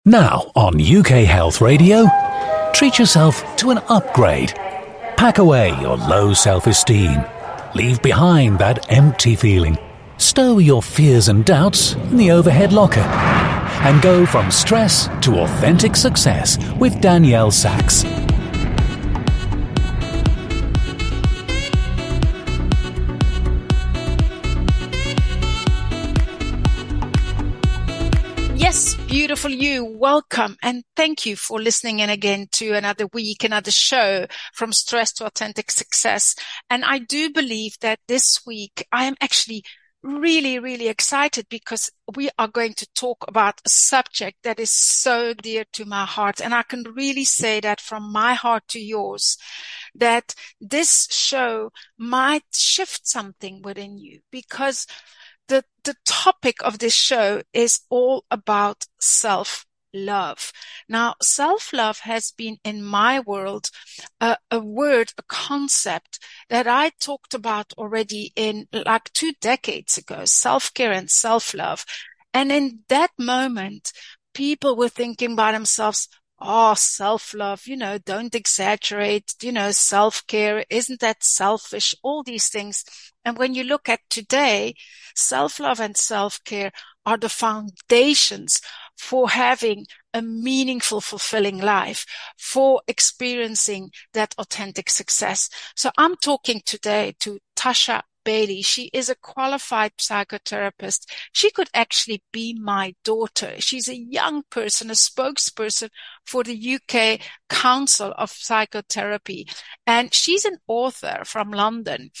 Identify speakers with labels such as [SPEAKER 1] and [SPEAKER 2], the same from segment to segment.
[SPEAKER 1] Now on UK Health Radio, treat yourself to an upgrade. Pack away your low self-esteem. Leave behind that empty feeling. Stow your fears and doubts in the overhead locker. And go from stress to authentic success with Danielle Sachs.
[SPEAKER 2] Yes, beautiful you. Welcome and thank you for listening in again to another week, another show from Stress to Authentic Success. And I do believe that this week I am actually really excited because we are going to talk about a subject that is so dear to my heart. And I can really say that from my heart to yours, that this show might shift something within you, because the topic of this show is all about self-love. Now, self-love has been in my world a word, a concept that I talked about already in like 2 decades ago, self-care and self-love. And in that moment, people were thinking by themselves, oh, self-love, don't exaggerate, self-care, isn't that selfish? All these things. And when you look at today, self-love and self-care are the foundations for having a meaningful, fulfilling life, for experiencing that authentic success. So I'm talking today to Tasha Bailey. She is a qualified psychotherapist. She could actually be my daughter. She's a young person, a spokesperson for the UK Council of Psychotherapy. And she's an author from London.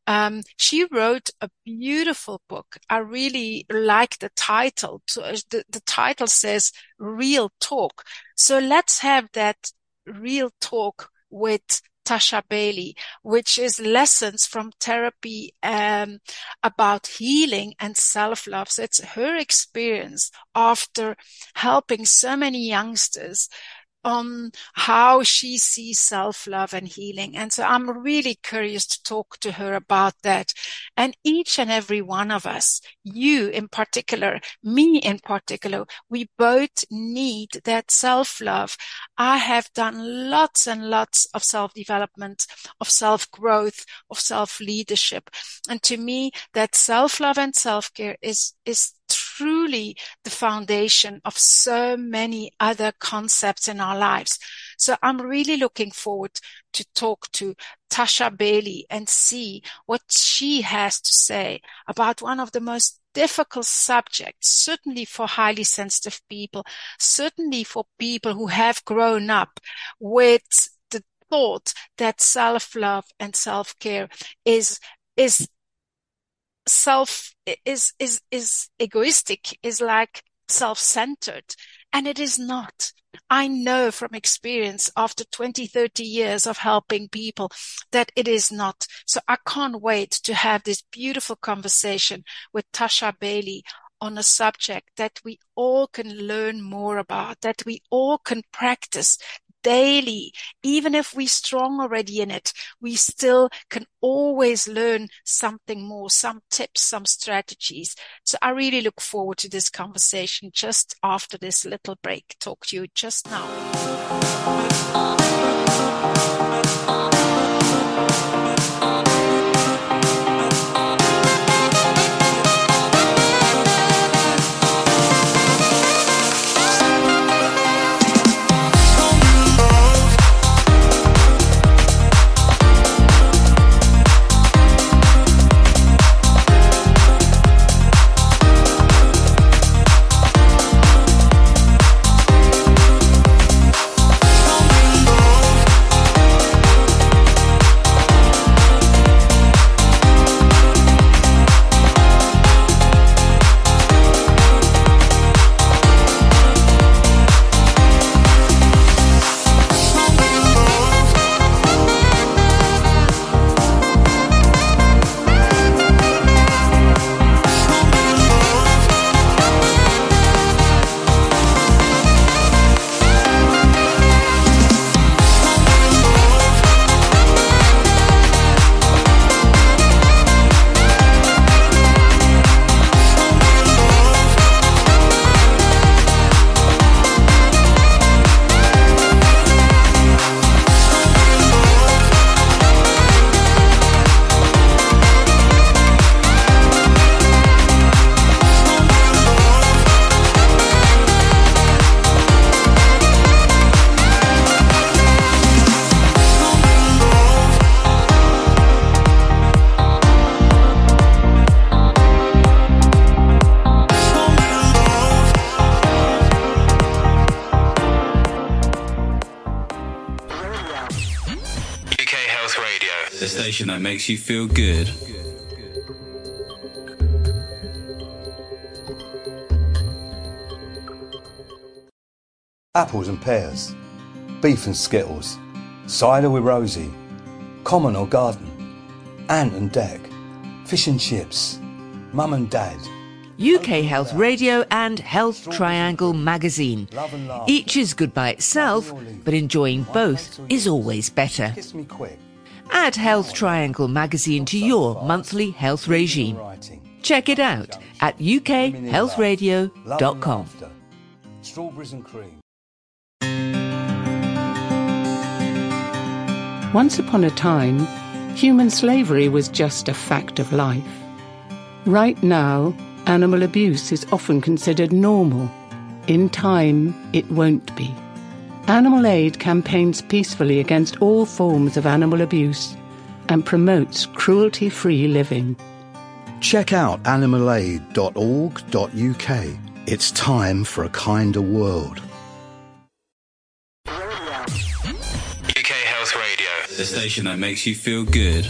[SPEAKER 2] She wrote a beautiful book. I really like the title. The title says Real Talk. So let's have that real talk with Tasha Bailey, which is lessons from therapy about healing and self-love. So it's her experience after helping so many youngsters on how she sees self-love and healing. And so I'm really curious to talk to her about that. And each and every one of us, you in particular, me in particular, we both need that self-love. I have done lots and lots of self-development, of self-growth, of self-leadership. And to me, that self-love and self-care is truly the foundation of so many other concepts in our lives. So I'm really looking forward to talk to Tasha Bailey and see what she has to say about one of the most difficult subjects, certainly for highly sensitive people, certainly for people who have grown up with the thought that self-love and self-care is egoistic, is like self-centered, and it is not. I know from experience after 20, 30 years of helping people that it is not. So I can't wait to have this beautiful conversation with Tasha Bailey on a subject that we all can learn more about, that we all can practice daily. Even if we're strong already in it, we still can always learn something more, some tips, some strategies. So I really look forward to this conversation just after this little break. Talk to you just now.
[SPEAKER 3] The station that makes you feel good.
[SPEAKER 4] Apples and pears, beef and skittles, cider with Rosie, common or garden, ant and deck, fish and chips, mum and dad.
[SPEAKER 5] UK Health Radio and Health Triangle magazine. Each is good by itself, but enjoying both is always better.
[SPEAKER 4] Kiss me quick.
[SPEAKER 5] Add Health Triangle magazine to your monthly health regime. Check it out at ukhealthradio.com.
[SPEAKER 4] Strawberries and cream.
[SPEAKER 6] Once upon a time, human slavery was just a fact of life. Right now, animal abuse is often considered normal. In time, it won't be. Animal Aid campaigns peacefully against all forms of animal abuse and promotes cruelty-free living.
[SPEAKER 4] Check out animalaid.org.uk. It's time for a kinder world.
[SPEAKER 3] UK Health Radio. The station that makes you feel good.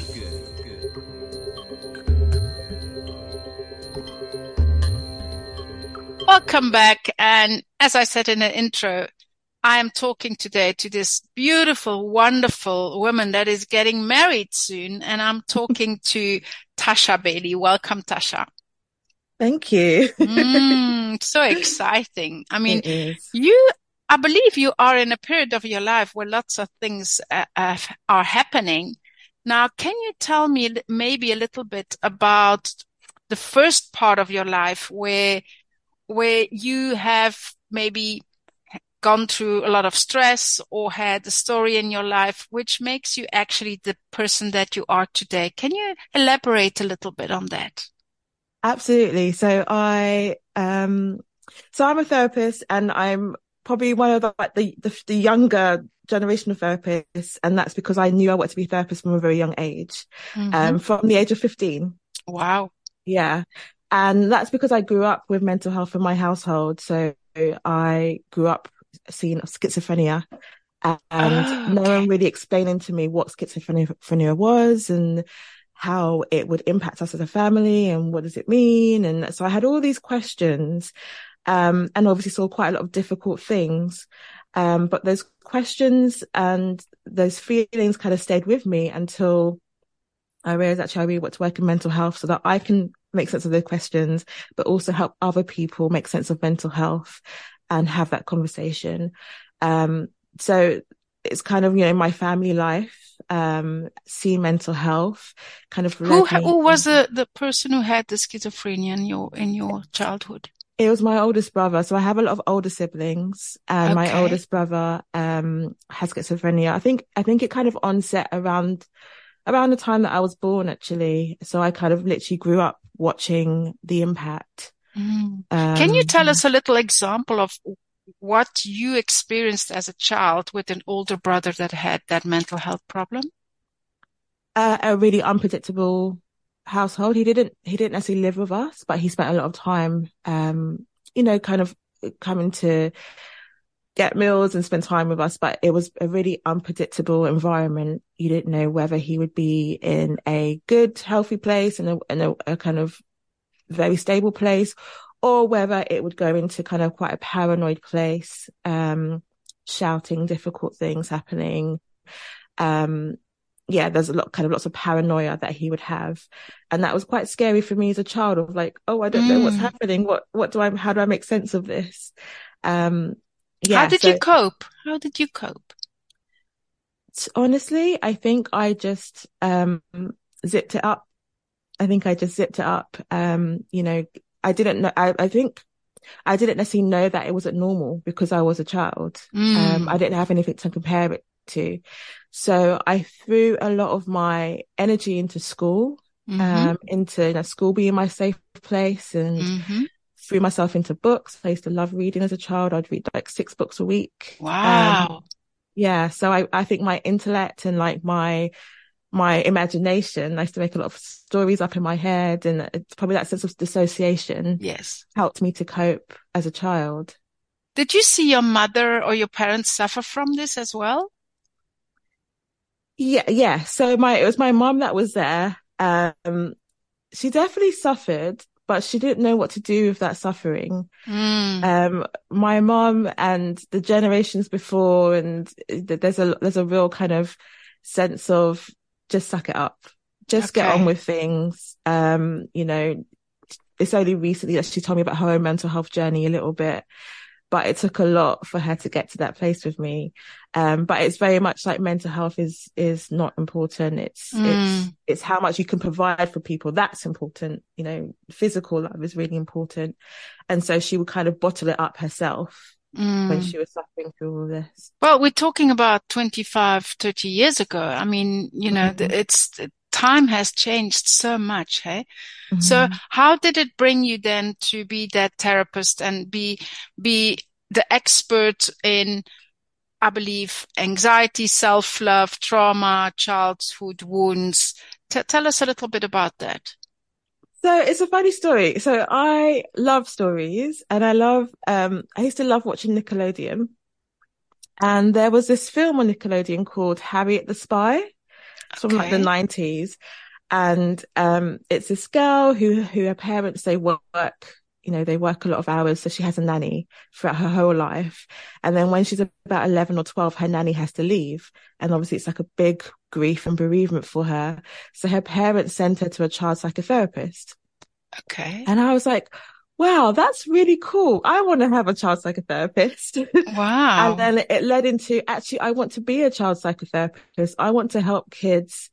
[SPEAKER 2] Welcome back. And as I said in the intro, I am talking today to this beautiful, wonderful woman that is getting married soon. And I'm talking to Tasha Bailey. Welcome, Tasha.
[SPEAKER 7] Thank you.
[SPEAKER 2] So exciting. I mean, I believe you are in a period of your life where lots of things are happening. Now, can you tell me maybe a little bit about the first part of your life where you have maybe gone through a lot of stress or had a story in your life which makes you actually the person that you are today? Can you elaborate a little bit on that?
[SPEAKER 7] Absolutely. So I'm a therapist, and I'm probably one of the younger generation of therapists, and that's because I knew I wanted to be a therapist from a very young age, from the age of 15.
[SPEAKER 2] Wow.
[SPEAKER 7] Yeah. And that's because I grew up with mental health in my household. So I grew up seeing schizophrenia, and no one really explaining to me what schizophrenia was and how it would impact us as a family and what does it mean. And so I had all these questions, and obviously saw quite a lot of difficult things. But those questions and those feelings kind of stayed with me until I realized actually I really want to work in mental health so that I can make sense of those questions, but also help other people make sense of mental health and have that conversation. So it's kind of, my family life, seeing mental health kind of.
[SPEAKER 2] Who was the person who had the schizophrenia in your childhood?
[SPEAKER 7] It was my oldest brother. So I have a lot of older siblings, and my oldest brother, has schizophrenia. I think it kind of onset around the time that I was born, actually. So I kind of literally grew up watching the impact.
[SPEAKER 2] Can you tell us a little example of what you experienced as a child with an older brother that had that mental health problem?
[SPEAKER 7] A really unpredictable household. He didn't necessarily live with us, but he spent a lot of time, kind of coming to get meals and spend time with us. But it was a really unpredictable environment. You didn't know whether he would be in a good, healthy place and a kind of very stable place, or whether it would go into kind of quite a paranoid place, shouting, difficult things happening. There's lots of paranoia that he would have. And that was quite scary for me as a child, of like, I don't know what's happening. How do I make sense of this? How
[SPEAKER 2] did you cope?
[SPEAKER 7] Honestly, I think I just, zipped it up. I didn't know. I think I didn't necessarily know that it wasn't normal because I was a child. I didn't have anything to compare it to. So I threw a lot of my energy into school, into school being my safe place, and threw myself into books. I used to love reading as a child. I'd read like 6 books a week.
[SPEAKER 2] Wow.
[SPEAKER 7] So I think my intellect and like my imagination, I used to make a lot of stories up in my head, and it's probably that sense of dissociation helped me to cope as a child.
[SPEAKER 2] Did you see your mother or your parents suffer from this as well?
[SPEAKER 7] Yeah. So it was my mum that was there. She definitely suffered, but she didn't know what to do with that suffering. My mum and the generations before, and there's a real kind of sense of just suck it up, just get on with things. It's only recently that she told me about her own mental health journey a little bit, but it took a lot for her to get to that place with me. But it's very much like mental health is not important. It's how much you can provide for people. That's important. Physical love is really important. And so she would kind of bottle it up herself when she was suffering through all this.
[SPEAKER 2] Well, we're talking about 25, 30 years ago. I mean, time has changed so much, hey? Mm-hmm. So how did it bring you then to be that therapist and be the expert in, I believe, anxiety, self-love, trauma, childhood wounds? Tell us a little bit about that.
[SPEAKER 7] So it's a funny story. So I love stories, and I used to love watching Nickelodeon. And there was this film on Nickelodeon called Harriet the Spy. It's from like the 90s. And it's this girl who her parents, they work a lot of hours. So she has a nanny throughout her whole life. And then when she's about 11 or 12, her nanny has to leave. And obviously it's like a big grief and bereavement for her. So her parents sent her to a child psychotherapist.
[SPEAKER 2] Okay.
[SPEAKER 7] And I was like, wow, that's really cool. I want to have a child psychotherapist.
[SPEAKER 2] Wow.
[SPEAKER 7] And then it led into, actually, I want to be a child psychotherapist. I want to help kids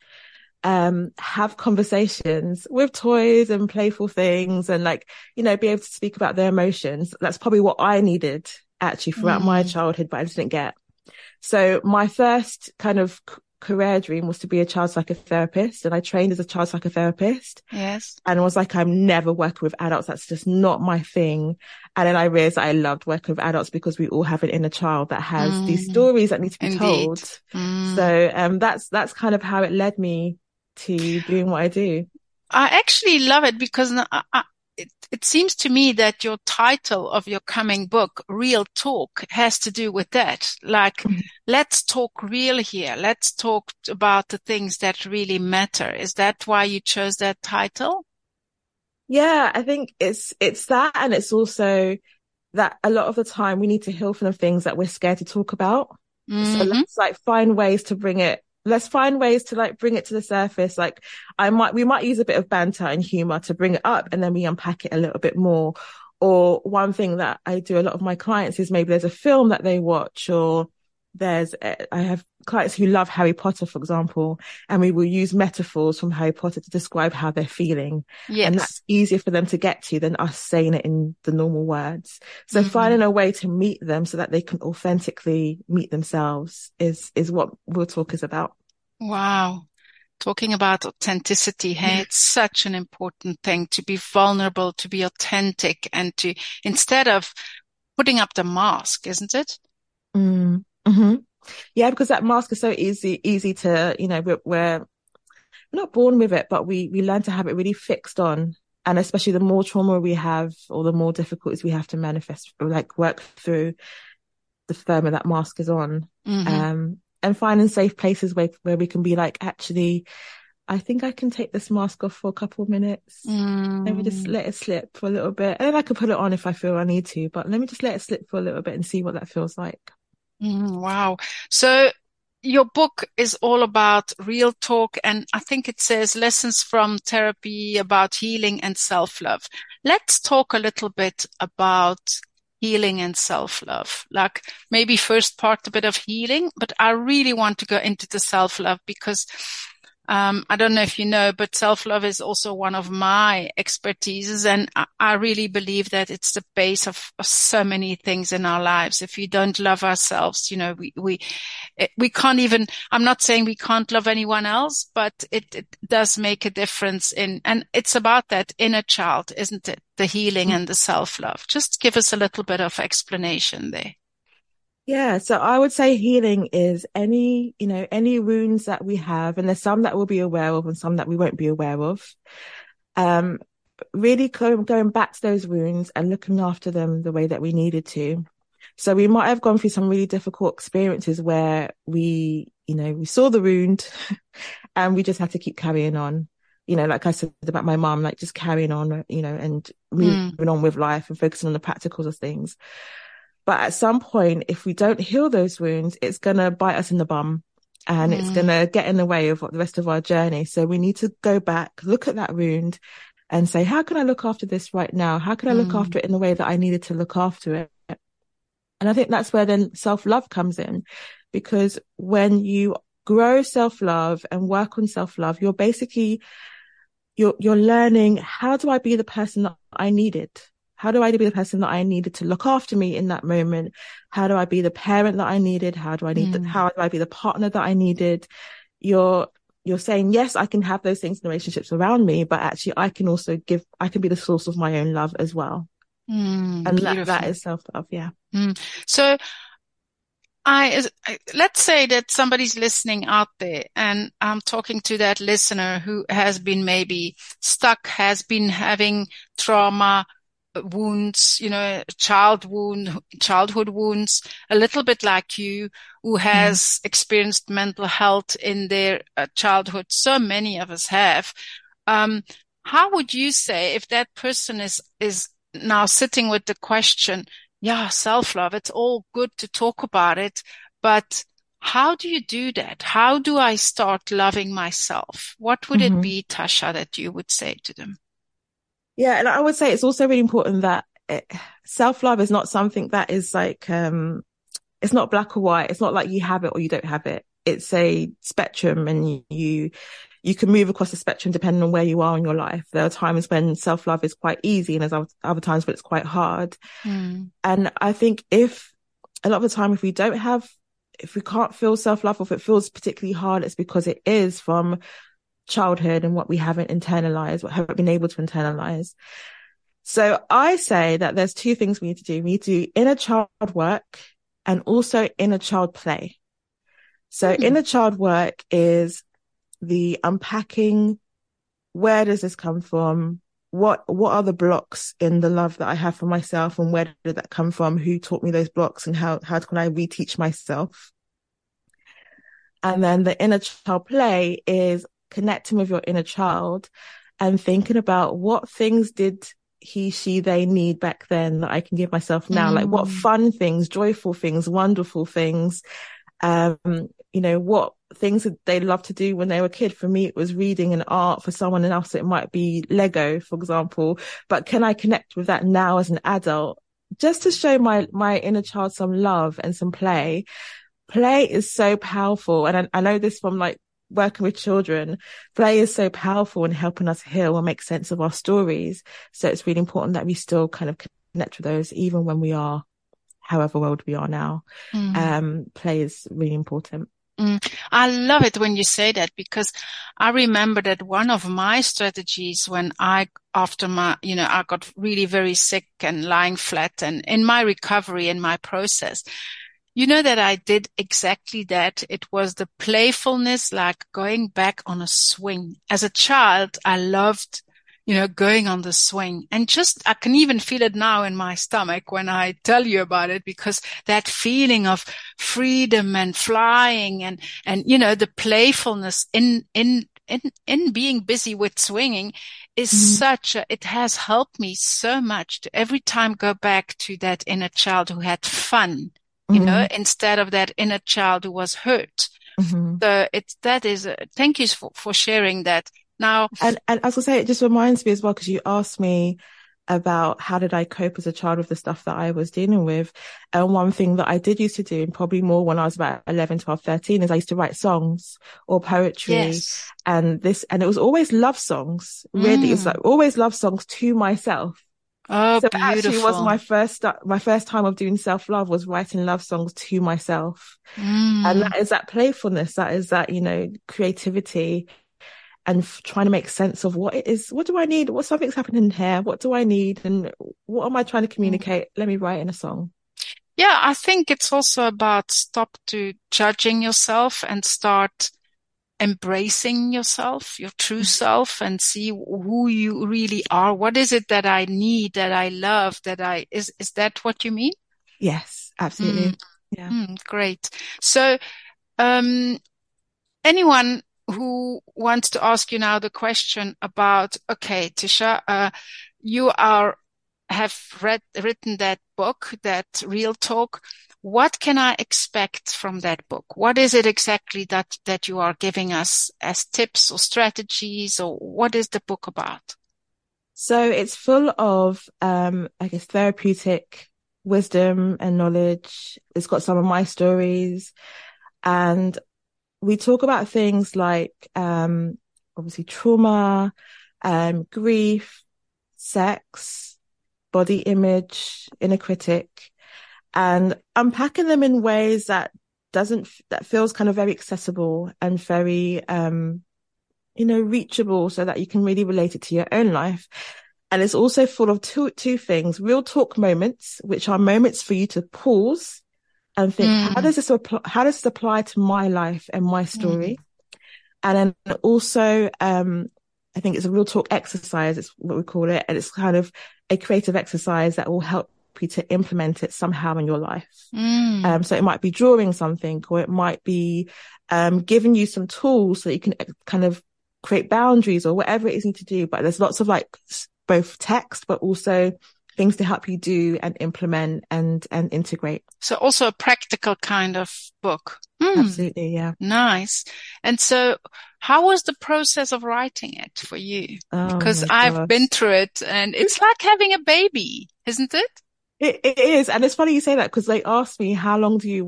[SPEAKER 7] have conversations with toys and playful things and be able to speak about their emotions. That's probably what I needed actually throughout my childhood, but I didn't get. So my first kind of career dream was to be a child psychotherapist, and I trained as a child psychotherapist.
[SPEAKER 2] Yes.
[SPEAKER 7] And was like, I'm never working with adults. That's just not my thing. And then I realized that I loved working with adults because we all have an inner child that has these stories that need to be told. So that's kind of how it led me to doing what I do.
[SPEAKER 2] I actually love it because it seems to me that your title of your coming book, Real Talk, has to do with that. Like, let's talk real here. Let's talk about the things that really matter. Is that why you chose that title?
[SPEAKER 7] Yeah, I think it's that. And it's also that a lot of the time we need to heal from the things that we're scared to talk about. So let's find ways to bring it. Let's find ways to bring it to the surface. We might use a bit of banter and humor to bring it up, and then we unpack it a little bit more. Or one thing that I do a lot of my clients is maybe there's a film that they watch, or I have clients who love Harry Potter, for example, and we will use metaphors from Harry Potter to describe how they're feeling. Yes. And that's easier for them to get to than us saying it in the normal words. So finding a way to meet them so that they can authentically meet themselves is what Real Talk is about.
[SPEAKER 2] Wow. Talking about authenticity, hey, it's such an important thing to be vulnerable, to be authentic, and to, instead of putting up the mask, isn't it?
[SPEAKER 7] Mm-hmm. Yeah, because that mask is so easy to, we're not born with it, but we learn to have it really fixed on. And especially the more trauma we have, or the more difficulties we have to manifest, work through, the firmer that mask is on. And finding safe places where we can be actually, I think I can take this mask off for a couple of minutes. Maybe just let it slip for a little bit. And then I can put it on if I feel I need to, but let me just let it slip for a little bit and see what that feels like.
[SPEAKER 2] Wow. So your book is all about real talk, and I think it says lessons from therapy about healing and self-love. Let's talk a little bit about healing and self-love. Maybe first part a bit of healing, but I really want to go into the self-love because I don't know if you know, but self-love is also one of my expertises. And I really believe that it's the base of so many things in our lives. If we don't love ourselves, we can't even, I'm not saying we can't love anyone else, but it does make a difference and it's about that inner child, isn't it? The healing and the self-love. Just give us a little bit of explanation there.
[SPEAKER 7] Yeah, so I would say healing is any wounds that we have, and there's some that we'll be aware of and some that we won't be aware of. Really going back to those wounds and looking after them the way that we needed to. So we might have gone through some really difficult experiences where we we saw the wound and we just had to keep carrying on. Like I said about my mom, like just carrying on, and moving on with life and focusing on the practicals of things. But at some point, if we don't heal those wounds, it's going to bite us in the bum and it's going to get in the way of the rest of our journey. So we need to go back, look at that wound and say, how can I look after this right now? How can I look after it in the way that I needed to look after it? And I think that's where then self-love comes in, because when you grow self-love and work on self-love, you're basically, you're learning, how do I be the person that I needed? How do I be the person that I needed to look after me in that moment? How do I be the parent that I needed? How do I be the partner that I needed? You're saying, yes, I can have those things in the relationships around me, but actually I can be the source of my own love as well. And that is self-love. Yeah.
[SPEAKER 2] So let's say that somebody's listening out there and I'm talking to that listener who has been maybe stuck, has been having trauma, wounds, childhood wounds, a little bit like you, who has experienced mental health in their childhood. So many of us have. How would you say, if that person is now sitting with the question, self-love, it's all good to talk about it, but how do you do that? How do I start loving myself? What would it be, Tasha, that you would say to them?
[SPEAKER 7] Yeah, and I would say it's also really important that self-love is not something that is like, it's not black or white. It's not like you have it or you don't have it. It's a spectrum, and you can move across the spectrum depending on where you are in your life. There are times when self-love is quite easy, and there's other times when it's quite hard. And I think a lot of the time, if we can't feel self-love, or if it feels particularly hard, it's because it is from childhood and what we haven't internalized, what haven't been able to internalize. So I say that there's two things we need to do. We need to do inner child work and also inner child play. So inner child work is the unpacking. Where does this come from? What are the blocks in the love that I have for myself, and where did that come from? Who taught me those blocks, and how can I reteach myself? And then the inner child play is connecting with your inner child and thinking about what things did they need back then that I can give myself now. Like what fun things, joyful things, wonderful things, what things that they loved to do when they were a kid. For me, it was reading and art. For someone else, it might be Lego, for example. But can I connect with that now as an adult? Just to show my inner child some love and some play. Play is so powerful. And I know this from like working with children. Play is so powerful in helping us heal and make sense of our stories. So it's really important that we still kind of connect with those, even when we are however old we are now. Play is really important.
[SPEAKER 2] I love it when you say that, because I remember that one of my strategies when I got really very sick and lying flat, and in my recovery, in my process, that I did exactly that. It was the playfulness, like going back on a swing. As a child, I loved, going on the swing, and I can even feel it now in my stomach when I tell you about it, because that feeling of freedom and flying and the playfulness in being busy with swinging is it has helped me so much to every time go back to that inner child who had fun, instead of that inner child who was hurt. So thank you for sharing that. Now,
[SPEAKER 7] and I was gonna say, it just reminds me as well, because you asked me about how did I cope as a child with the stuff that I was dealing with. And one thing that I did used to do, and probably more when I was about 11, 12, 13, is I used to write songs or poetry.
[SPEAKER 2] Yes.
[SPEAKER 7] And it was always love songs. Really, it was like always love songs to myself.
[SPEAKER 2] Oh,
[SPEAKER 7] so
[SPEAKER 2] beautiful.
[SPEAKER 7] Actually was my first time of doing self-love was writing love songs to myself. And that is that playfulness. That is that, creativity. And trying to make sense of what it is. What do I need? Something's happening here. What do I need? And what am I trying to communicate? Let me write in a song.
[SPEAKER 2] Yeah, I think it's also about stop to judging yourself and start embracing yourself, your true self, and see who you really are. What is it that I need, that I love, is that what you mean?
[SPEAKER 7] Yes, absolutely. Yeah.
[SPEAKER 2] Great. So, anyone who wants to ask you now the question about, okay, Tisha, you have written that book, that Real Talk. What can I expect from that book? What is it exactly that you are giving us as tips or strategies, or what is the book about?
[SPEAKER 7] So it's full of, therapeutic wisdom and knowledge. It's got some of my stories, and we talk about things like, obviously trauma, grief, sex, body image, inner critic, and unpacking them in ways that feels kind of very accessible and very, reachable, so that you can really relate it to your own life. And it's also full of two things: real talk moments, which are moments for you to pause and think, how does this apply to my life and my story? And then also, I think it's a real talk exercise. It's what we call it. And it's kind of a creative exercise that will help you to implement it somehow in your life. So it might be drawing something, or it might be, giving you some tools so that you can kind of create boundaries or whatever it is you need to do. But there's lots of like both text, but also things to help you do and implement and integrate.
[SPEAKER 2] So also a practical kind of book.
[SPEAKER 7] Absolutely, yeah.
[SPEAKER 2] Nice. And so how was the process of writing it for you? Because I've been through it, and it's like having a baby, isn't it?
[SPEAKER 7] It is. And it's funny you say that, because they asked me, how long do you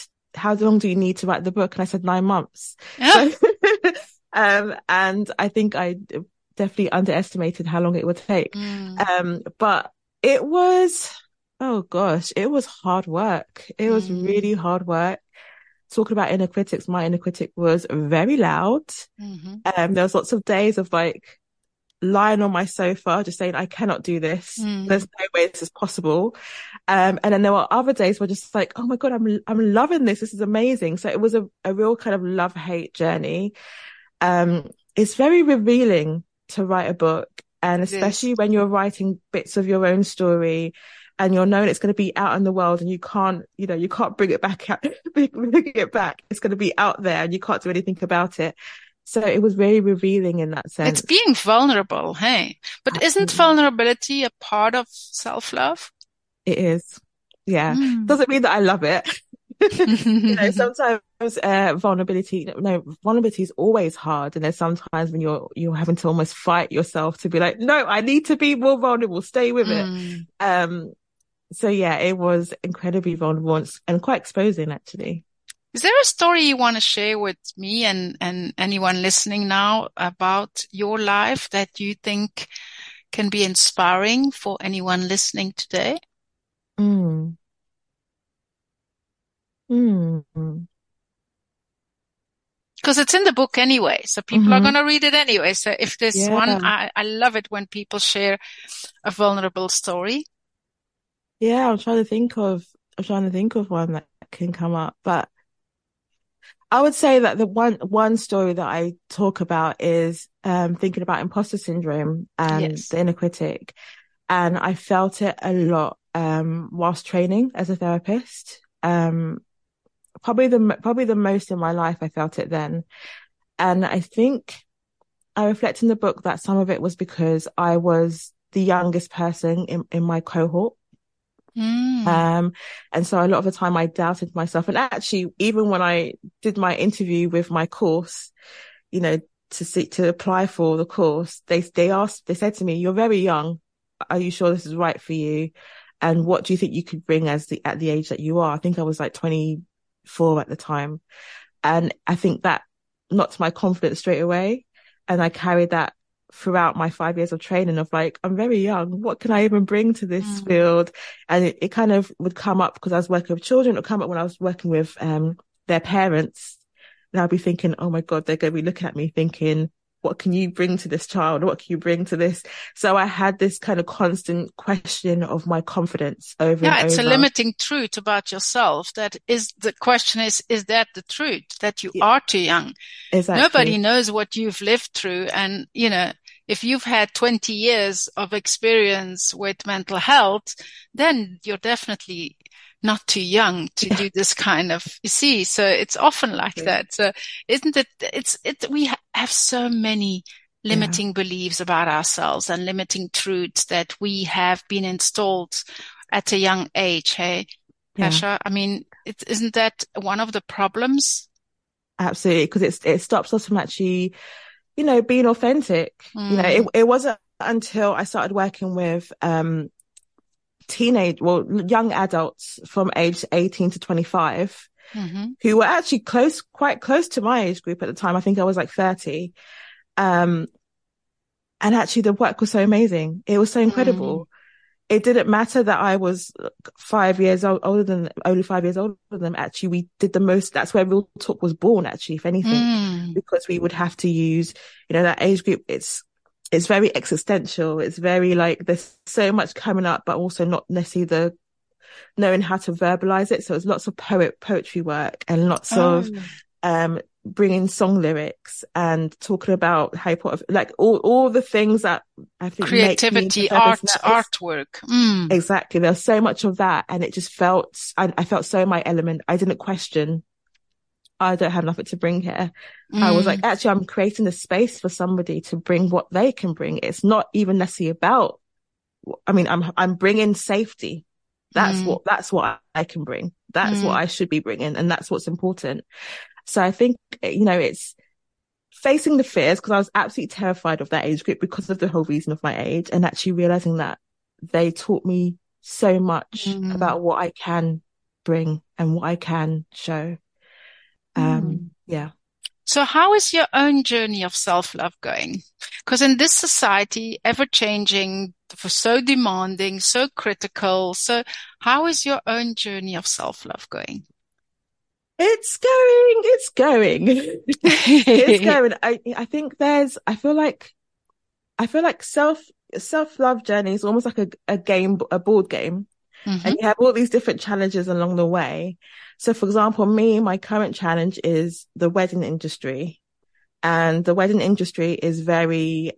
[SPEAKER 7] need to write the book? And I said 9 months.
[SPEAKER 2] Yeah.
[SPEAKER 7] So, and I think I definitely underestimated how long it would take. But it was, it was hard work. It was really hard work. Talking about inner critics, my inner critic was very loud. There was lots of days of like lying on my sofa, just saying, I cannot do this. There's no way this is possible. And then there were other days where just like, oh my God, I'm loving this. This is amazing. So it was a real kind of love-hate journey. It's very revealing to write a book, and especially when you're writing bits of your own story and you're knowing it's going to be out in the world, and you can't bring it back out, bring it back. It's going to be out there and you can't do anything about it. So it was very revealing in that sense.
[SPEAKER 2] It's being vulnerable, hey? But isn't vulnerability a part of self-love?
[SPEAKER 7] It is. Yeah. Doesn't mean that I love it. Sometimes vulnerability is always hard, and there's sometimes when you're having to almost fight yourself to be like, no, I need to be more vulnerable, stay with it. So yeah, it was incredibly vulnerable and quite exposing, actually.
[SPEAKER 2] Is there a story you want to share with me and anyone listening now about your life that you think can be inspiring for anyone listening today? Because it's in the book anyway, so people are going to read it anyway. So if there's one, I love it when people share a vulnerable story.
[SPEAKER 7] Yeah, I'm trying to think of one that can come up, but I would say that the one story that I talk about is thinking about imposter syndrome and the inner critic, and I felt it a lot whilst training as a therapist. Probably the most in my life. I felt it then, and I think I reflect in the book that some of it was because I was the youngest person in my cohort. And so a lot of the time I doubted myself. And actually, even when I did my interview with my course, to apply for the course, they said to me, you're very young. Are you sure this is right for you? And what do you think you could bring at the age that you are? I think I was like 24 at the time. And I think that knocked my confidence straight away. And I carried that throughout my 5 years of training of like, I'm very young. What can I even bring to this field? And it kind of would come up because I was working with children. It would come up when I was working with their parents. And I'll be thinking, oh my God, they're going to be looking at me thinking, what can you bring to this child? What can you bring to this? So I had this kind of constant question of my confidence over and over. Yeah,
[SPEAKER 2] it's a limiting truth about yourself. The question is that the truth, that you are too young?
[SPEAKER 7] Exactly.
[SPEAKER 2] Nobody knows what you've lived through. And, if you've had 20 years of experience with mental health, then you're definitely not too young to do this kind of, you see, so it's often like that. So isn't it, we have so many limiting beliefs about ourselves and limiting truths that we have been installed at a young age. Hey, Pasha, I mean, isn't that one of the problems?
[SPEAKER 7] Absolutely. Because it stops us from actually, being authentic. It wasn't until I started working with, young adults from age 18 to 25 who were actually quite close to my age group at the time. I think I was like 30. And actually the work was so amazing. It was so incredible. It didn't matter that I was 5 years older than them. Actually, we did the most. That's where Real Talk was born, actually, if anything, because we would have to use, that age group. It's very existential. It's very like, there's so much coming up, but also not necessarily knowing how to verbalize it. So it's lots of poetry work and lots of, bringing song lyrics and talking about Harry Potter, like all the things that I think
[SPEAKER 2] creativity, artwork.
[SPEAKER 7] Exactly. There's so much of that. And it just I felt so in my element. I didn't question, I don't have nothing to bring here. I was like, actually, I'm creating a space for somebody to bring what they can bring. It's not even necessarily about, I'm bringing safety. That's what I can bring. That's what I should be bringing. And that's what's important. So I think, it's facing the fears, because I was absolutely terrified of that age group because of the whole reason of my age, and actually realizing that they taught me so much about what I can bring and what I can show.
[SPEAKER 2] So how is your own journey of self-love going? Because in this society, ever changing, so demanding, so critical. So how is your own journey of self-love going?
[SPEAKER 7] It's going. It's going. I think I feel like self-love journey is almost like a board game. And you have all these different challenges along the way. So for example, my current challenge is the wedding industry, and the wedding industry is very,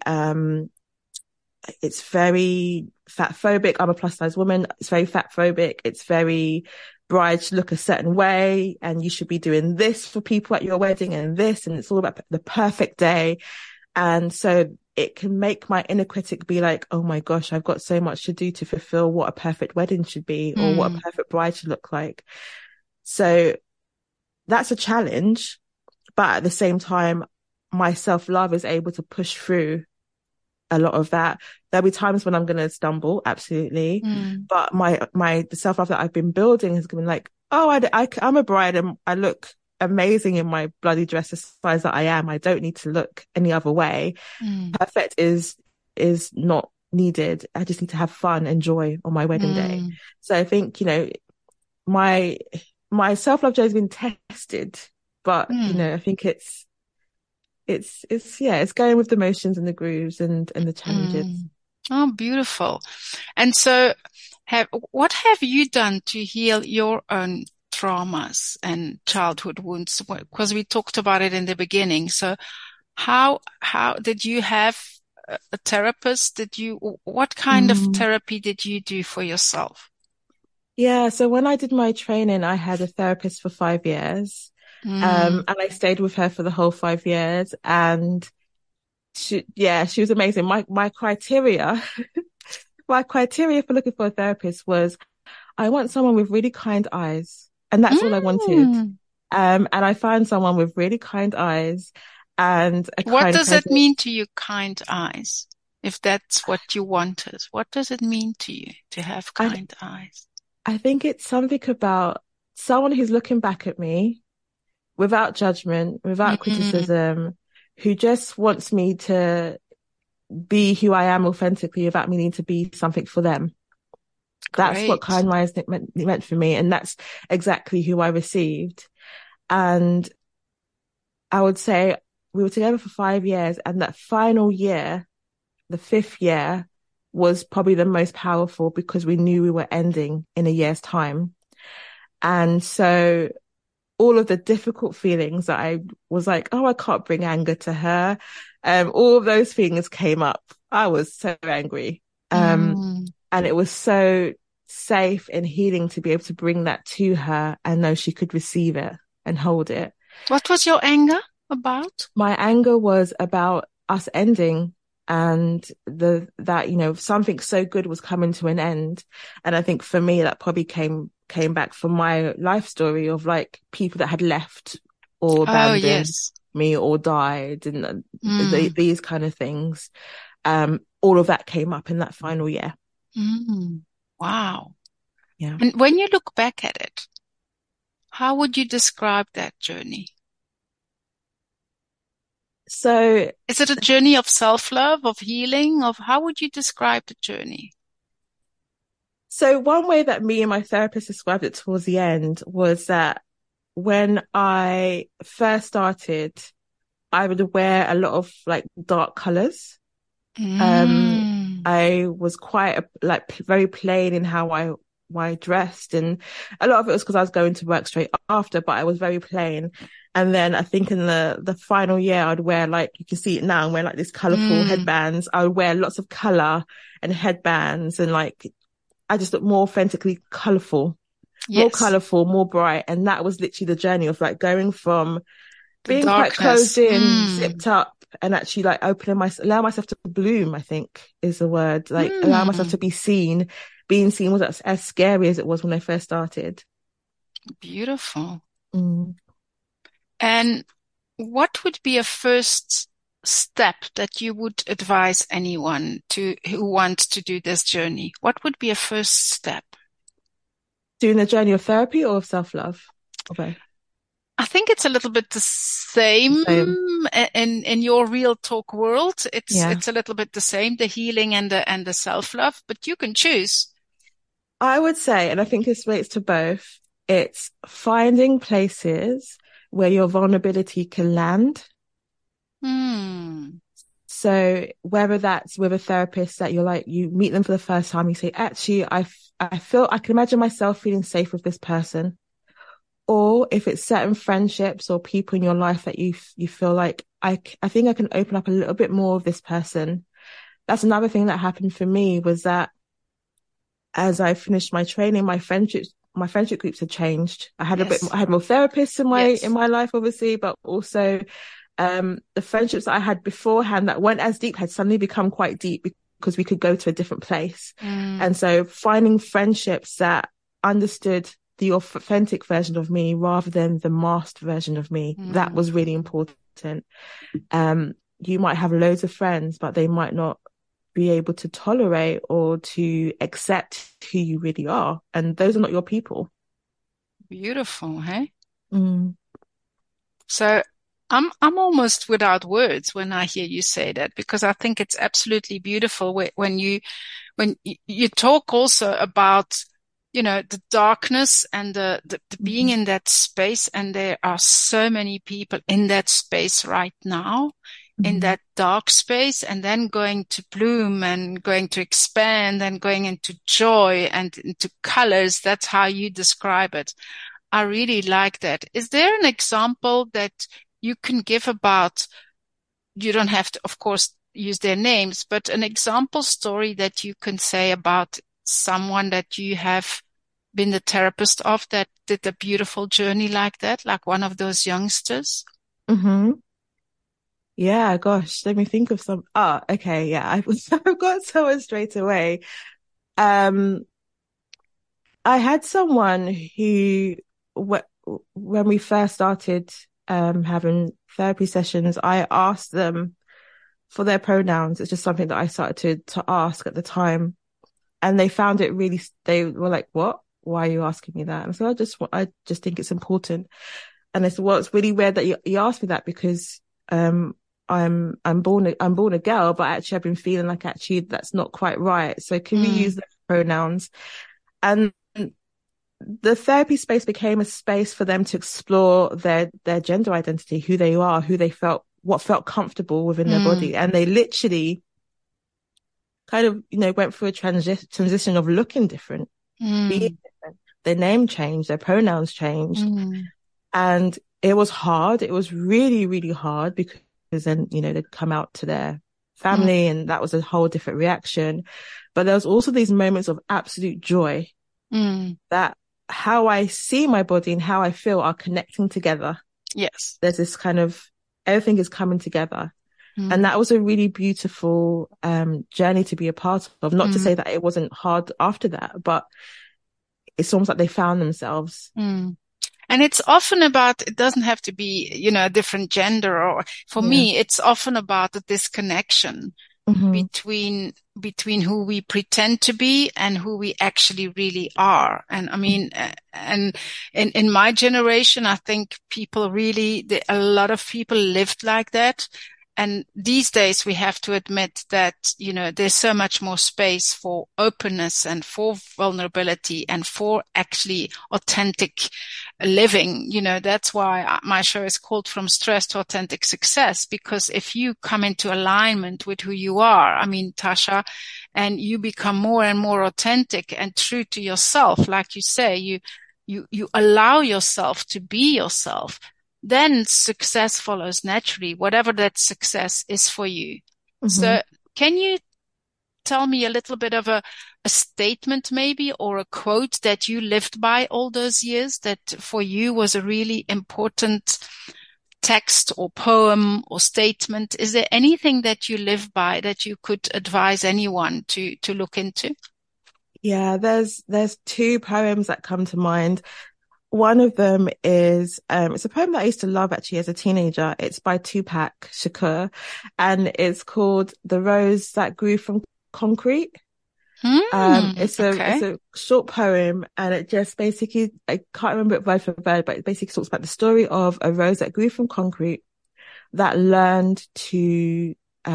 [SPEAKER 7] it's very fat phobic. I'm a plus size woman. It's very fat phobic. It's very, brides should look a certain way, and you should be doing this for people at your wedding and this, and it's all about the perfect day. And so it can make my inner critic be like, oh my gosh, I've got so much to do to fulfill what a perfect wedding should be, or what a perfect bride should look like. So that's a challenge. But at the same time, my self-love is able to push through a lot of that. There'll be times when I'm going to stumble, absolutely. But the self-love that I've been building has been like, oh, I'm a bride and I look amazing in my bloody dress, the size that I am. I don't need to look any other way. Perfect is not needed. I just need to have fun and joy on my wedding day. So I think, my self-love journey has been tested, but, I think it's going with the motions and the grooves and the challenges.
[SPEAKER 2] Oh, beautiful. And so what have you done to heal your own traumas and childhood wounds? Because we talked about it in the beginning. So how did you have a therapist? What kind of therapy did you do for yourself?
[SPEAKER 7] Yeah. So when I did my training, I had a therapist for 5 years. And I stayed with her for the whole 5 years, and she was amazing. My criteria for looking for a therapist was, I want someone with really kind eyes, and that's all I wanted. And I found someone with really kind eyes and
[SPEAKER 2] what does it mean to you, kind eyes? If that's what you wanted, what does it mean to you to have kind eyes?
[SPEAKER 7] I think it's something about someone who's looking back at me without judgment, without criticism, who just wants me to be who I am authentically without me needing to be something for them. That's what kind eyes meant for me. And that's exactly who I received. And I would say we were together for 5 years, and that final year, the 5th year, was probably the most powerful because we knew we were ending in a year's time. And so all of the difficult feelings that I was like, oh, I can't bring anger to her. All of those feelings came up. I was so angry. And it was so safe and healing to be able to bring that to her and know she could receive it and hold it.
[SPEAKER 2] What was your anger about?
[SPEAKER 7] My anger was about us ending, and that, you know, something so good was coming to an end. And I think for me, that probably came back from my life story of like people that had left or abandoned me or died, and these kind of things. All of that came up in that final year.
[SPEAKER 2] Wow.
[SPEAKER 7] Yeah.
[SPEAKER 2] And when you look back at it, how would you describe that journey?
[SPEAKER 7] So
[SPEAKER 2] is it a journey of self-love, of healing, of how would you describe the journey?
[SPEAKER 7] So one way that me and my therapist described it towards the end was that when I first started, I would wear a lot of like dark colors. I was quite very plain in how I dressed, and a lot of it was because I was going to work straight after, but I was very plain. And then I think in the final year, I'd wear, like, you can see it now, I'm wearing like these colorful headbands. I would wear lots of color and headbands, and like, I just looked more authentically colorful, more colorful, more bright. And that was literally the journey of like going from being quite closed in, zipped up, and actually like allow myself to bloom, I think is the word. Like allow myself to be seen. Being seen was as scary as it was when I first started.
[SPEAKER 2] Beautiful. And what would be a first step that you would advise anyone who wants to do this journey? What would be a first step?
[SPEAKER 7] Doing the journey of therapy or of self-love? Okay.
[SPEAKER 2] I think it's a little bit the same. In your real talk world. It's a little bit the same, the healing and the self-love, but you can choose.
[SPEAKER 7] I would say, and I think this relates to both, it's finding places where your vulnerability can land. So whether that's with a therapist that you're like, you meet them for the first time, you say, actually, I feel, I can imagine myself feeling safe with this person. Or if it's certain friendships or people in your life that you feel like, I think I can open up a little bit more of this person. That's another thing that happened for me, was that as I finished my training, my friendship groups had changed. I had I had more therapists in my life, obviously, but also the friendships that I had beforehand that weren't as deep had suddenly become quite deep because we could go to a different place. And so finding friendships that understood the authentic version of me rather than the masked version of me, that was really important. You might have loads of friends, but they might not be able to tolerate or to accept who you really are. And those are not your people.
[SPEAKER 2] Beautiful, hey? So I'm almost without words when I hear you say that, because I think it's absolutely beautiful when you talk also about, you know, the darkness and the being in that space. And there are so many people in that space right now, in that dark space, and then going to bloom and going to expand and going into joy and into colors. That's how you describe it. I really like that. Is there an example that you can give about, you don't have to, of course, use their names, but an example story that you can say about someone that you have been the therapist of that did a beautiful journey like that, like one of those youngsters?
[SPEAKER 7] Yeah, gosh, let me think of some. Oh, okay. Yeah, I've got someone straight away. I had someone who, when we first started having therapy sessions, I asked them for their pronouns. It's just something that I started to ask at the time. And they found it really, they were like, what? Why are you asking me that? And so I just think it's important. And I said, well, it's really weird that you asked me that, because I'm born a girl, but actually I've been feeling like actually that's not quite right. So can we use those pronouns? And the therapy space became a space for them to explore their gender identity, who they are, who they felt, what felt comfortable within their body. And they literally kind of, you know, went through a transition of looking different, being different. Their name changed, their pronouns changed. And it was hard. It was really, really hard, because then, you know, they'd come out to their family and that was a whole different reaction. But there was also these moments of absolute joy that how I see my body and how I feel are connecting together.
[SPEAKER 2] Yes.
[SPEAKER 7] There's this kind of, everything is coming together. And that was a really beautiful journey to be a part of. Not to say that it wasn't hard after that, but it's almost like they found themselves.
[SPEAKER 2] And it's often about, it doesn't have to be, you know, a different gender, or for me, it's often about the disconnection between who we pretend to be and who we actually really are. And I mean, and in my generation, I think people really, a lot of people lived like that. And these days we have to admit that, you know, there's so much more space for openness and for vulnerability and for actually authentic living. You know, that's why my show is called From Stress to Authentic Success, because if you come into alignment with who you are, I mean, Tasha, and you become more and more authentic and true to yourself, like you say, you allow yourself to be yourself, then success follows naturally, whatever that success is for you. So can you tell me a little bit of a statement maybe, or a quote that you lived by all those years that for you was a really important text or poem or statement? Is there anything that you live by that you could advise anyone to look into?
[SPEAKER 7] Yeah, there's two poems that come to mind. One of them is, it's a poem that I used to love actually as a teenager. It's by Tupac Shakur, and it's called The Rose That Grew from Concrete. It's a short poem, and it just basically, I can't remember it word for word, but it basically talks about the story of a rose that grew from concrete that learned to,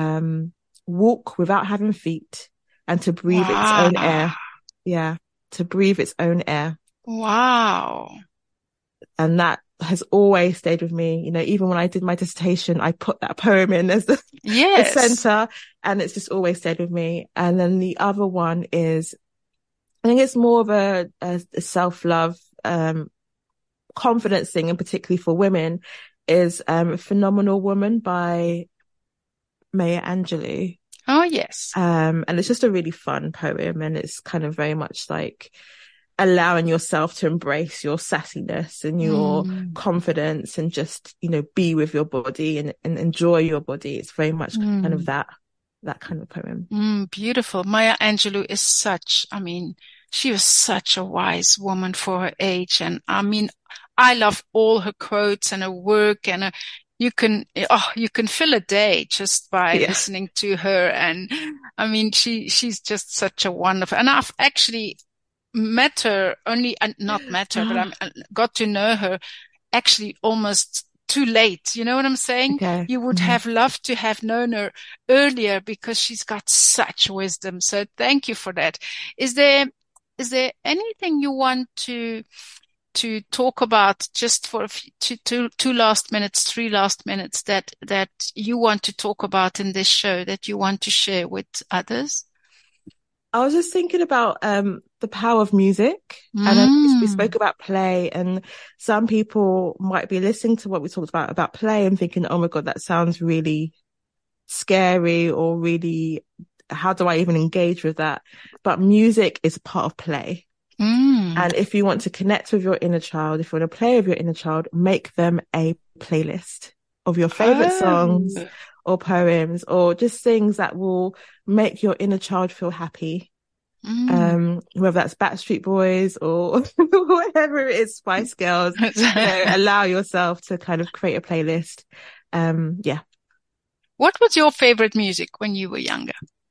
[SPEAKER 7] walk without having feet and to breathe its own air. Yeah. To breathe its own air.
[SPEAKER 2] Wow.
[SPEAKER 7] And that has always stayed with me. You know, even when I did my dissertation, I put that poem in as the center, and it's just always stayed with me. And then the other one is, I think it's more of a self-love, confidence thing, and particularly for women, is, Phenomenal Woman by Maya Angelou.
[SPEAKER 2] Oh, yes.
[SPEAKER 7] And it's just a really fun poem, and it's kind of very much like allowing yourself to embrace your sassiness and your confidence, and just, you know, be with your body and enjoy your body. It's very much kind of that kind of poem.
[SPEAKER 2] Beautiful. Maya Angelou is she was such a wise woman for her age. And I mean, I love all her quotes and her work, and you can fill a day just by listening to her. And I mean, she's just such a wonderful, and I've actually met her but I got to know her actually almost too late. You know what I'm saying?
[SPEAKER 7] Okay.
[SPEAKER 2] You would have loved to have known her earlier, because she's got such wisdom. So thank you for that. Is there anything you want to talk about just for three last minutes that you want to talk about in this show that you want to share with others?
[SPEAKER 7] I was just thinking about the power of music, and we spoke about play, and some people might be listening to what we talked about play and thinking, oh my God, that sounds really scary, or really, how do I even engage with that? But music is part of play. And if you want to connect with your inner child, if you want to play with your inner child, make them a playlist of your favorite songs or poems, or just things that will make your inner child feel happy. Whether that's Backstreet Boys or whatever it is, Spice Girls, allow yourself to kind of create a playlist.
[SPEAKER 2] What was your favorite music when you were younger?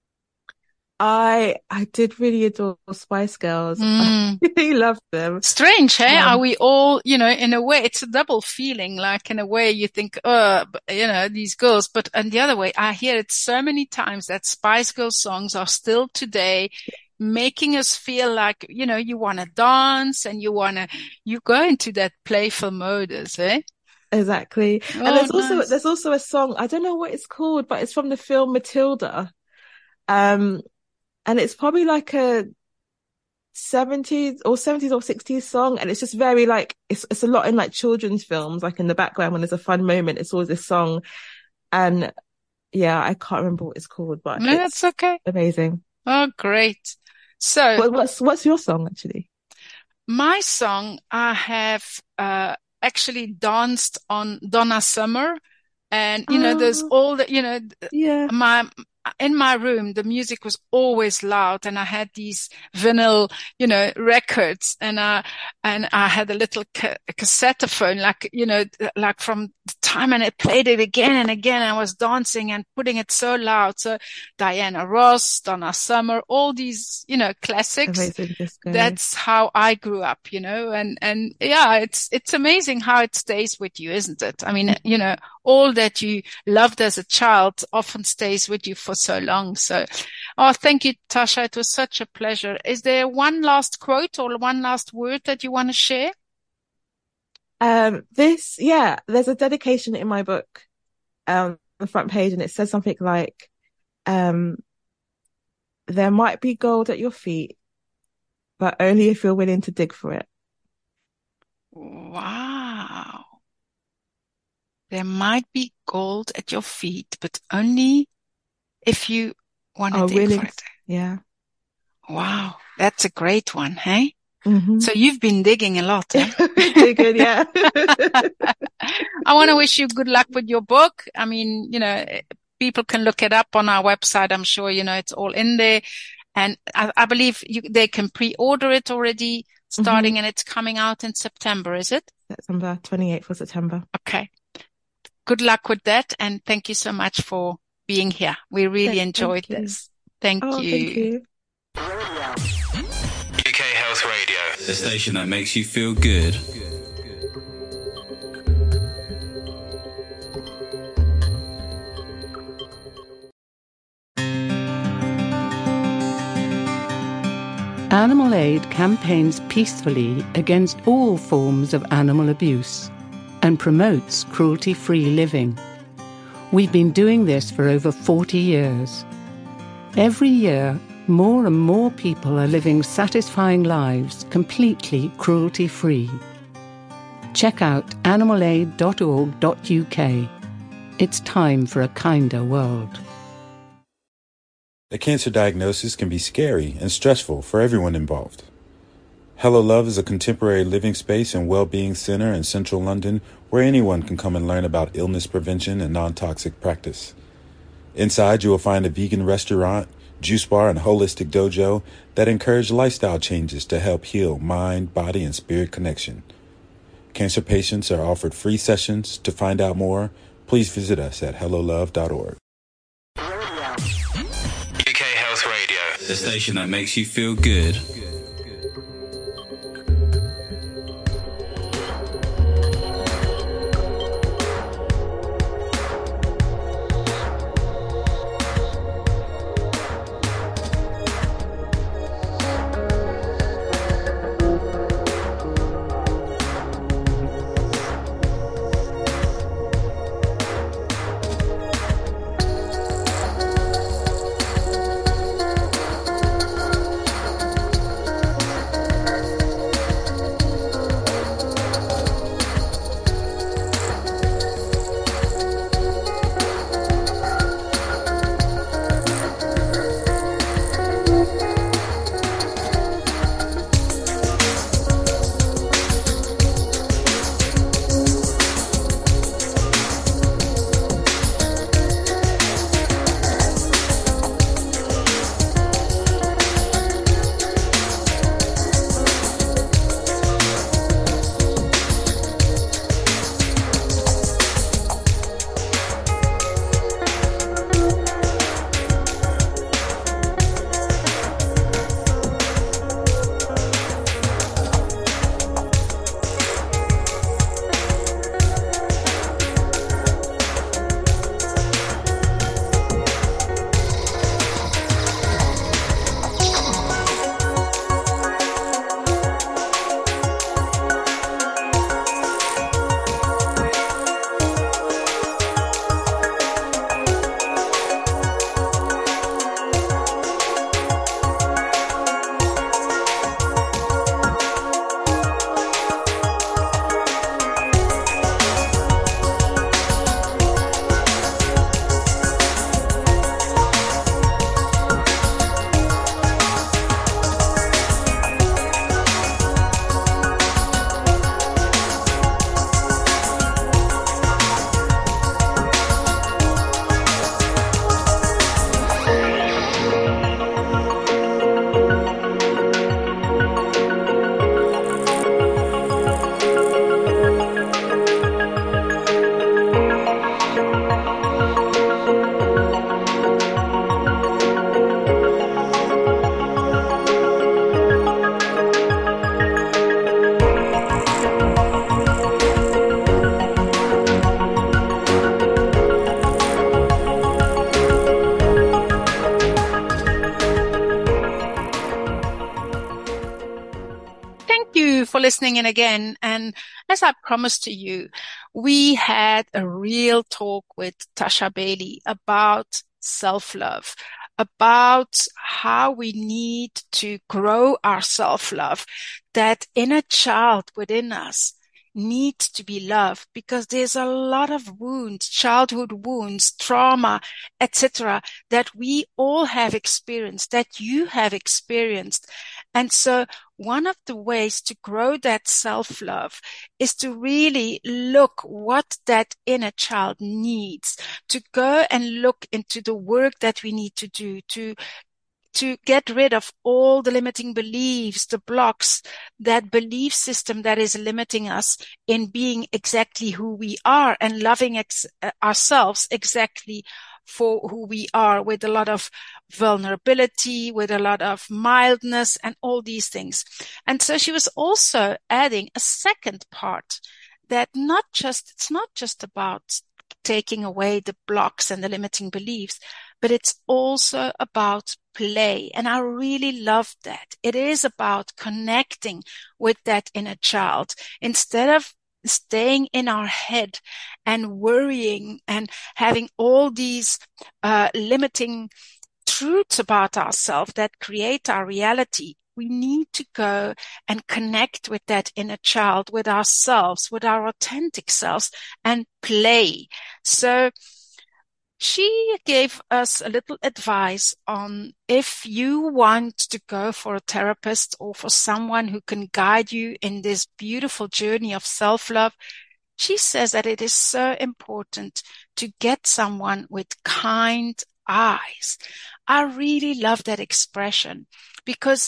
[SPEAKER 7] I did really adore Spice Girls. I really loved them.
[SPEAKER 2] Strange, hey? Are we all, you know, in a way, it's a double feeling. Like, in a way, you think, you know, these girls. But on the other way, I hear it so many times that Spice Girls songs are still today making us feel like, you know, you want to dance and you go into that playful modus, eh?
[SPEAKER 7] Exactly. And there's also a song, I don't know what it's called, but it's from the film Matilda. And it's probably like a 70s or 60s song. And it's just very like, it's a lot in like children's films, like in the background when there's a fun moment, it's always this song. And yeah, I can't remember what it's called, but
[SPEAKER 2] no, that's okay.
[SPEAKER 7] Amazing.
[SPEAKER 2] Oh, great. So
[SPEAKER 7] what's your song actually?
[SPEAKER 2] my song, I have actually danced on Donna Summer, and there's all the in my room, the music was always loud, and I had these vinyl, records, and I had a little cassettephone, like from the time, and it played it again and again. I was dancing and putting it so loud. So Diana Ross, Donna Summer, all these, classics. That's how I grew up, and yeah, it's amazing how it stays with you, isn't it? I mean, all that you loved as a child often stays with you for so long. So, thank you, Tasha. It was such a pleasure. Is there one last quote or one last word that you want to share?
[SPEAKER 7] There's a dedication in my book, on the front page, and it says something like, there might be gold at your feet, but only if you're willing to dig for it.
[SPEAKER 2] Wow. There might be gold at your feet, but only if you want to dig for it.
[SPEAKER 7] Yeah.
[SPEAKER 2] Wow. That's a great one, hey?
[SPEAKER 7] Mm-hmm.
[SPEAKER 2] So you've been digging a lot, eh?
[SPEAKER 7] Digging, yeah.
[SPEAKER 2] I want to wish you good luck with your book. I mean, people can look it up on our website. I'm sure, it's all in there. And I believe they can pre-order it already starting, and it's coming out in September, is it?
[SPEAKER 7] September, 28th of September.
[SPEAKER 2] Okay. Good luck with that. And thank you so much for being here. We really enjoyed this. Thank you.
[SPEAKER 7] Thank you.
[SPEAKER 3] UK Health Radio, the station that makes you feel good.
[SPEAKER 6] Animal Aid campaigns peacefully against all forms of animal abuse and promotes cruelty-free living. We've been doing this for over 40 years. Every year, more and more people are living satisfying lives completely cruelty-free. Check out animalaid.org.uk. It's time for a kinder world.
[SPEAKER 8] A cancer diagnosis can be scary and stressful for everyone involved. Hello Love is a contemporary living space and well-being center in central London where anyone can come and learn about illness prevention and non-toxic practice. Inside, you will find a vegan restaurant, juice bar, and holistic dojo that encourage lifestyle changes to help heal mind, body, and spirit connection. Cancer patients are offered free sessions. To find out more, please visit us at hellolove.org.
[SPEAKER 3] UK Health Radio, the station that makes you feel good.
[SPEAKER 2] listening in again. And as I promised to you, we had a real talk with Tasha Bailey about self-love, about how we need to grow our self-love, that inner child within us needs to be loved, because there's a lot of wounds, childhood wounds, trauma, etc., that we all have experienced, that you have experienced. And so one of the ways to grow that self-love is to really look what that inner child needs, to go and look into the work that we need to do to get rid of all the limiting beliefs, the blocks, that belief system that is limiting us in being exactly who we are and loving ourselves exactly for who we are, with a lot of vulnerability, with a lot of mildness and all these things. And so she was also adding a second part, that it's not just about taking away the blocks and the limiting beliefs, but it's also about play. And I really love that. It is about connecting with that inner child instead of staying in our head and worrying and having all these limiting truths about ourselves that create our reality. We need to go and connect with that inner child, with ourselves, with our authentic selves, and play. So she gave us a little advice on, if you want to go for a therapist or for someone who can guide you in this beautiful journey of self-love, she says that it is so important to get someone with kind eyes. I really love that expression, because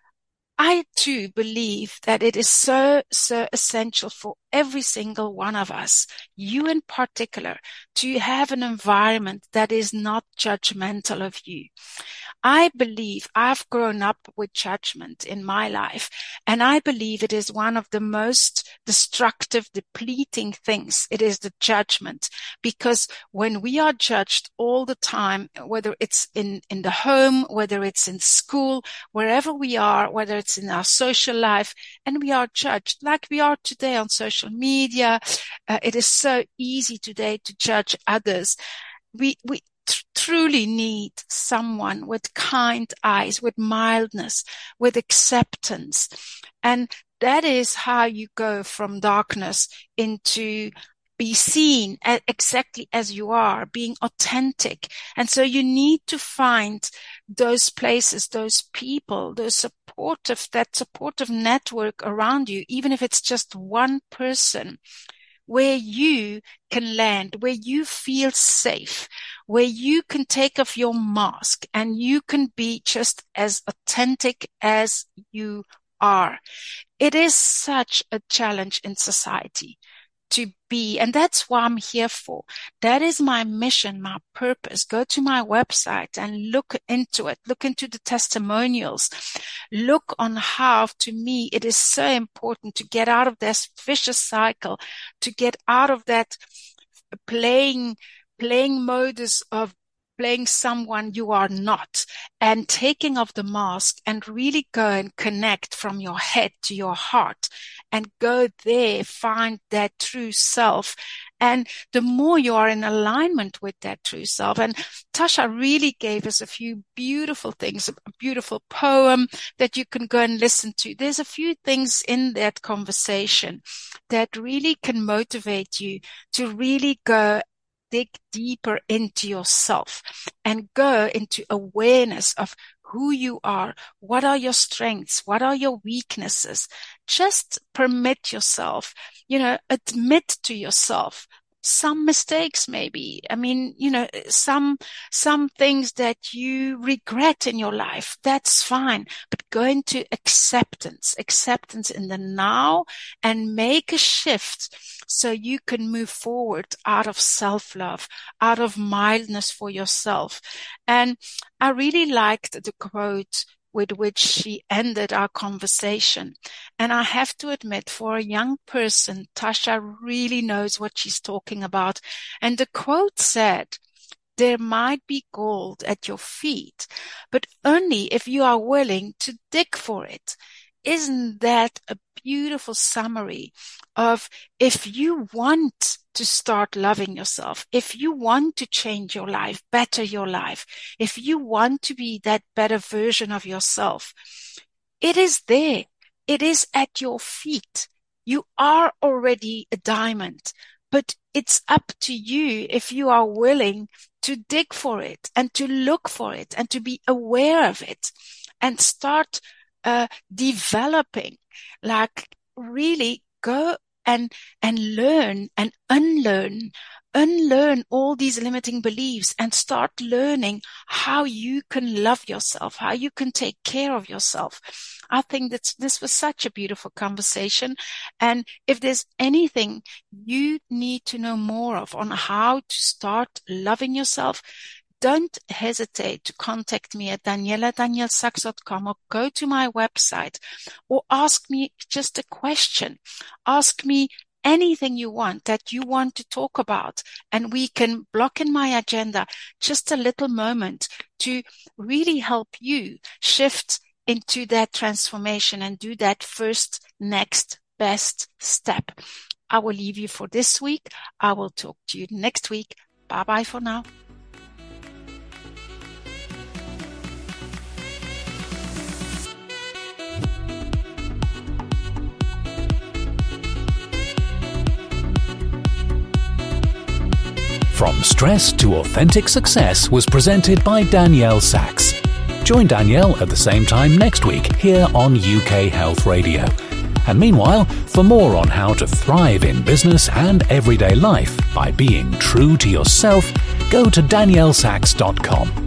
[SPEAKER 2] I too believe that it is so essential for every single one of us, you in particular, to have an environment that is not judgmental of you. I believe I've grown up with judgment in my life, and I believe it is one of the most destructive, depleting things. It is the judgment, because when we are judged all the time, whether it's in the home, whether it's in school, wherever we are, whether it's in our social life, and we are judged like we are today on social media, it is so easy today to judge others. We truly need someone with kind eyes, with mildness, with acceptance. And that is how you go from darkness into be seen exactly as you are, being authentic. And so you need to find those places, those people, that supportive network around you, even if it's just one person, where you can land, where you feel safe, where you can take off your mask and you can be just as authentic as you are. It is such a challenge in society to be, and that's what I'm here for. That is my mission, my purpose. Go to my website and look into it. Look into the testimonials. Look on how, to me, it is so important to get out of this vicious cycle, to get out of that playing modus of playing someone you are not, and taking off the mask and really go and connect from your head to your heart and go there, find that true self. And the more you are in alignment with that true self, and Tasha really gave us a few beautiful things, a beautiful poem that you can go and listen to. There's a few things in that conversation that really can motivate you to really go dig deeper into yourself and go into awareness of who you are. What are your strengths? What are your weaknesses? Just permit yourself, admit to yourself some mistakes, maybe. I mean, some things that you regret in your life. That's fine. But go into acceptance in the now, and make a shift so you can move forward out of self-love, out of mildness for yourself. And I really liked the quote with which she ended our conversation. And I have to admit, for a young person, Tasha really knows what she's talking about. And the quote said, "There might be gold at your feet, but only if you are willing to dig for it. isn't that a beautiful summary of, if you want to start loving yourself, if you want to change your life, better your life, if you want to be that better version of yourself, it is there. It is at your feet. You are already a diamond, but it's up to you if you are willing to dig for it and to look for it and to be aware of it and start developing, like really go and learn and unlearn all these limiting beliefs and start learning how you can love yourself, how you can take care of yourself. I think that this was such a beautiful conversation. And if there's anything you need to know more of on how to start loving yourself, don't hesitate to contact me at daniela.danielsaks.com or go to my website or ask me just a question. Ask me anything you want that you want to talk about, and we can block in my agenda just a little moment to really help you shift into that transformation and do that first, next, best step. I will leave you for this week. I will talk to you next week. Bye-bye for now.
[SPEAKER 1] From Stress to Authentic Success was presented by Danielle Saks. Join Danielle at the same time next week here on UK Health Radio. And meanwhile, for more on how to thrive in business and everyday life by being true to yourself, go to danielsaks.com.